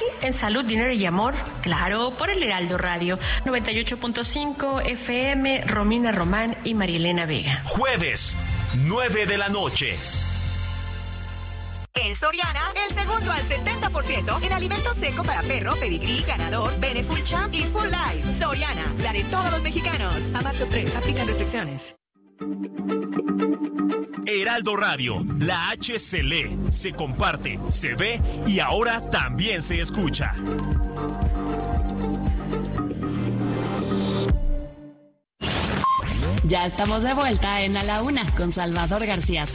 en salud, dinero y amor, claro, por el Heraldo Radio 98.5 FM, Romina Román y Marielena Vega. Jueves, 9 de la noche. En Soriana, el segundo al 70% en alimentos secos para perro, pedigrí, ganador, Beneful Champ y Full Life. Soriana, la de todos los mexicanos. A marzo 3, aplican restricciones. Heraldo Radio, la H se lee, se comparte, se ve y ahora también se escucha. Ya estamos de vuelta en A la Una con Salvador García.